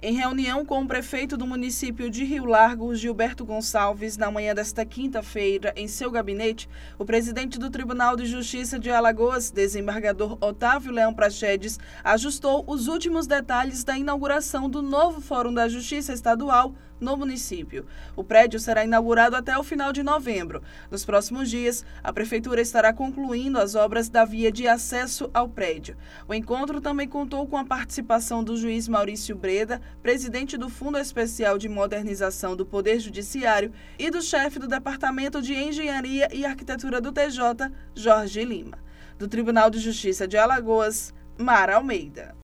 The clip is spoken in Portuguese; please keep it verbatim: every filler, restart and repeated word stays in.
Em reunião com o prefeito do município de Rio Largo, Gilberto Gonçalves, na manhã desta quinta-feira, em seu gabinete, o presidente do Tribunal de Justiça de Alagoas, desembargador Otávio Leão Praxedes, ajustou os últimos detalhes da inauguração do novo Fórum da Justiça Estadual no município. O prédio será inaugurado até o final de novembro. Nos próximos dias, a prefeitura estará concluindo as obras da via de acesso ao prédio. O encontro também contou com a participação do juiz Maurício Breda, presidente do Fundo Especial de Modernização do Poder Judiciário, e do chefe do Departamento de Engenharia e Arquitetura do T J, Jorge Lima. Do Tribunal de Justiça de Alagoas, Mara Almeida.